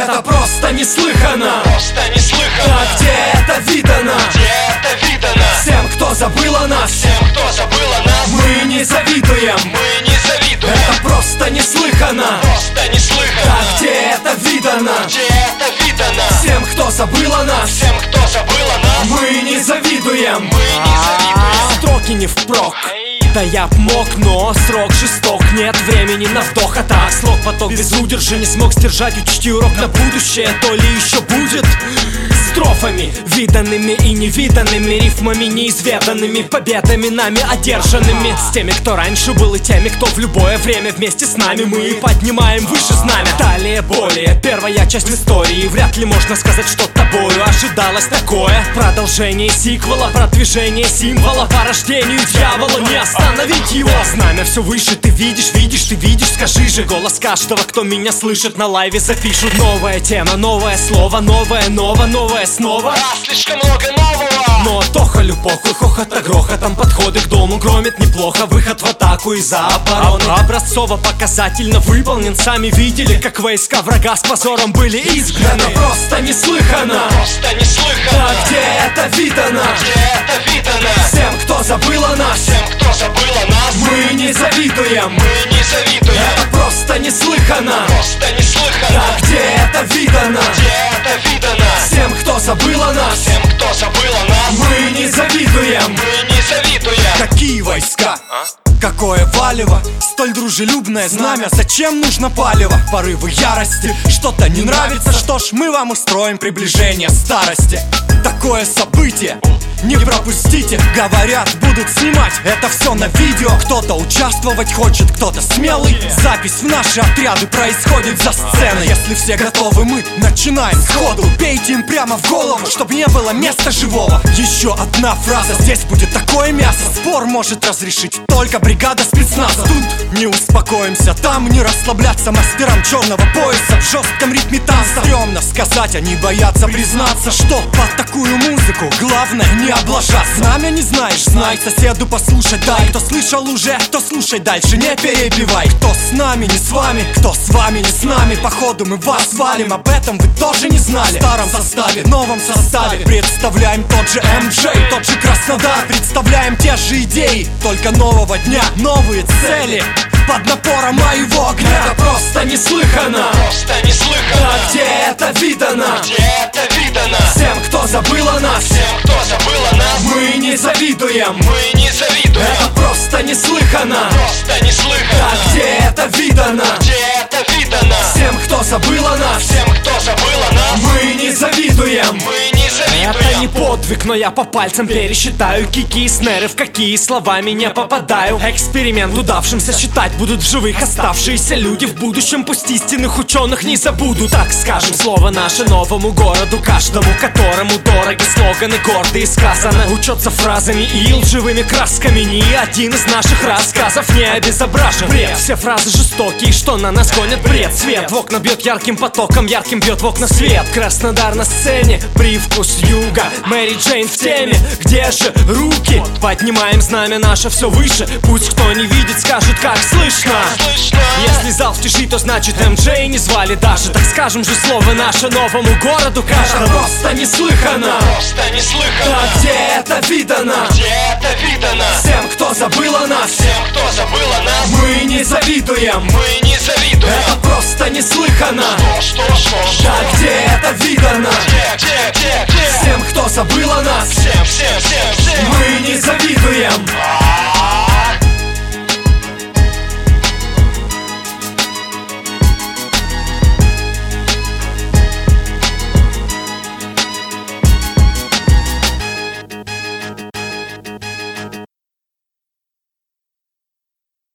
Это просто неслыханно. Просто неслыханно. А где это видано? Где это видано? Всем, кто забыл о нас, Всем, кто забыл о нас, мы не завидуем. мы не завидуем. Это просто неслыханно. Просто неслыханно. А где это видано? Где это видано? Всем, кто забыл о нас, Всем, кто забыл о нас, мы не завидуем. мы не завидуем. Строки не впрок. Да я б мог, но срок жесток. Нет времени на вдох, а так слог поток без удержа. Не смог сдержать, учти урок на будущее. То ли еще будет строфами, виданными и невиданными, рифмами неизведанными, победами нами одержанными. С теми, кто раньше был, и теми, кто в любое время вместе с нами. Мы поднимаем выше знамя. Далее более первая часть в истории. Вряд ли можно сказать, что тобою ожидалось такое. Продолжение сиквела, продвижение символа. По рождению дьявола не остановить его. Знамя все выше, ты видишь, ты видишь. Скажи же, голос каждого, кто меня слышит, на лайве запишут. Новая тема, новое слово, новое снова. Слишком много нового. Но тохалю похуй, хохота грохотом. Подходы к дому громит неплохо. Выход в атаку из-за обороны образцово-показательно выполнен. Сами видели, как войска врага с позором были изгнаны. Это просто неслыханно. Просто неслыханно. А где это видано? Где это видано? Всем, кто забыл о нас, Всем, кто забыл о нас, мы не завидуем. мы не завидуем. Это просто неслыханно. Просто неслыханно. А где это видано? Где это видано? Всем, кто забыл о нас, Всем, кто забыл о нас, мы не завидуем. мы не завидуем. Какие войска? Какое валево, столь дружелюбное знамя. Зачем нужно палево? Порывы ярости, что-то не нравится. Что ж, мы вам устроим приближение старости. Такое событие не пропустите. Говорят, будут снимать это все на видео. Кто-то участвовать хочет, кто-то смелый. Запись в наши отряды происходит за сценой. Если все готовы, мы начинаем сходу. Бейте им прямо в голову, чтобы не было места живого. Еще одна фраза, здесь будет такое мясо. Спор может разрешить только бригада спецназа. Тут не успокоимся, там не расслабляться мастерам черного пояса в жестком ритме танца. Стремно сказать, они боятся признаться, что под такую музыку главное не облажаться. Знамя не знаешь, знай, соседу послушать дай. Кто слышал уже, то слушай дальше, не перебивай. Кто с нами, не с вами, кто с вами, не с нами. Походу мы вас валим, об этом вы тоже не знали. В старом составе, новом составе представляем тот же МД, тот же Краснодар. Представляем те же идеи, только нового дня, новые цели под напором моего огня. Это просто неслыханно. Просто неслыханно. А где это видано? Где это видано? Всем, кто забыл о нас, Всем, кто забыл о нас, мы не завидуем. мы не завидуем. Это просто неслыханно. Просто неслыханно. А где это видано? Где это видано? Всем, кто забыл о нас, Всем, кто забыл о нас, мы не завидуем. мы не завидуем. Это не подвиг, но я по пальцам пересчитаю кики и снеры, в какие словами не попадаю. Эксперимент удавшимся считать будут в живых оставшиеся люди в будущем. Пусть истинных ученых не забудут. Так скажем слово наше новому городу, каждому которому дороги слоганы, гордые сказаны. Учется фразами и лживыми красками. Ни один из наших рассказов не обезображен. Бред, все фразы жестокие, что на нас гонят бред. Свет в окна бьет ярким потоком, ярким бьет в окна свет. Краснодар на сцене, привкус юга. Мэри Джейн в теме, где же руки? Поднимаем знамя наше все выше. Пусть кто не видит, скажет, как слышно. Если зал в тиши, то значит МД не звали даже. Так скажем же слово наше новому городу каждому. Это просто неслыханно. Просто неслыханно. А где это видано? Где это видано? Всем, кто забыл о нас, Всем, кто забыл о нас, мы не завидуем. мы не завидуем. Это просто неслыханно. Что? А где это видано? Где? Всем, кто забыл о нас,